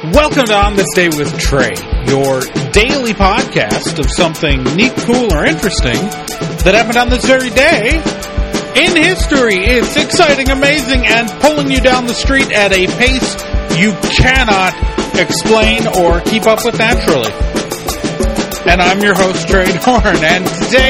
Welcome to On This Day with Trey, your daily podcast of something neat, cool, or interesting that happened on this very day in history. It's exciting, amazing, and pulling you down the street at a pace you cannot explain or keep up with naturally. And I'm your host, Trey Dorn, and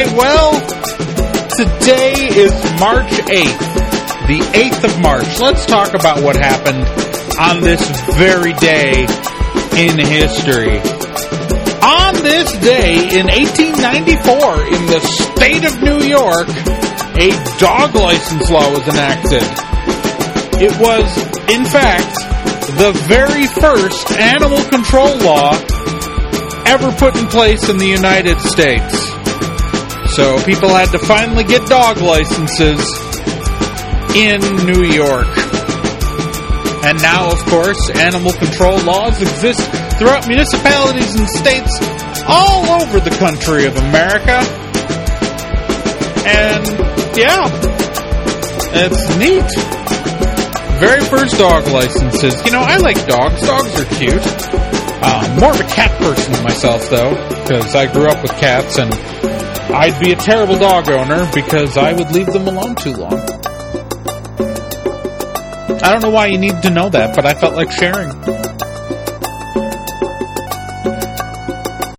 today is March 8th, the 8th of March. Let's talk about what happened on this very day in history. On this day in 1894, in the state of New York, a dog license law was enacted. It was, in fact, the very first animal control law ever put in place in the United States. So people had to finally get dog licenses in New York. And now, of course, animal control laws exist throughout municipalities and states all over the country of America. And, yeah, it's neat. Very first dog licenses. You know, I like dogs. Dogs are cute. More of a cat person than myself, though, because I grew up with cats, and I'd be a terrible dog owner because I would leave them alone too long. I don't know why you need to know that, but I felt like sharing.